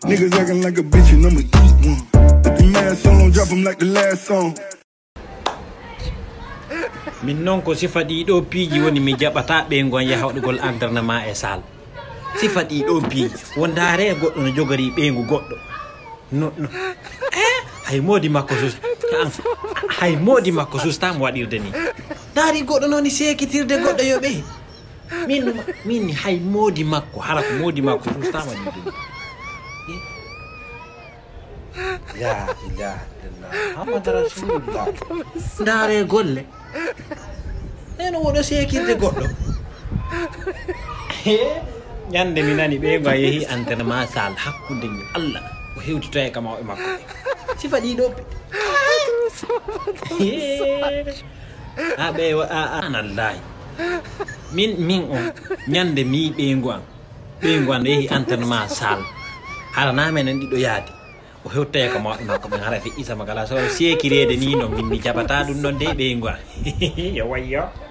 Niggas acting like a bitch and I'ma eat one. If the mask on, drop him like the last song. Min non ko sifa ɗiɗo piiji woni mi jaɓata ɓe gon yahawɗugol entraînement e salle sifa ɗiɗo piiji wondare goɗɗo no jogori ɓeygu goɗɗo no hay modi makko sus hay modi makko sustamo waɗirde ni daari goɗɗo noon sekitirde goɗɗo yo ɓe min hay modi makko hara ko modi makko sustamo waɗirde ni la ilaha illallah muhammad rasulullah daare golle neno woɗo sekirde goɗɗo ñande mi nani ɓe go yeehi entraînement salle hakkude Allah o hewtito e kam e makko sifa ɗiɗo ɓe anallahi min on ñande mi ɓeygu an yeehi entraînement salle harana menen ɗiɗo yaade o hewta e kam e makko ɓen hara fi isama kala so sekirede ni no min mi jaɓata ɗum ɗon de ɓeygu an yo wayyo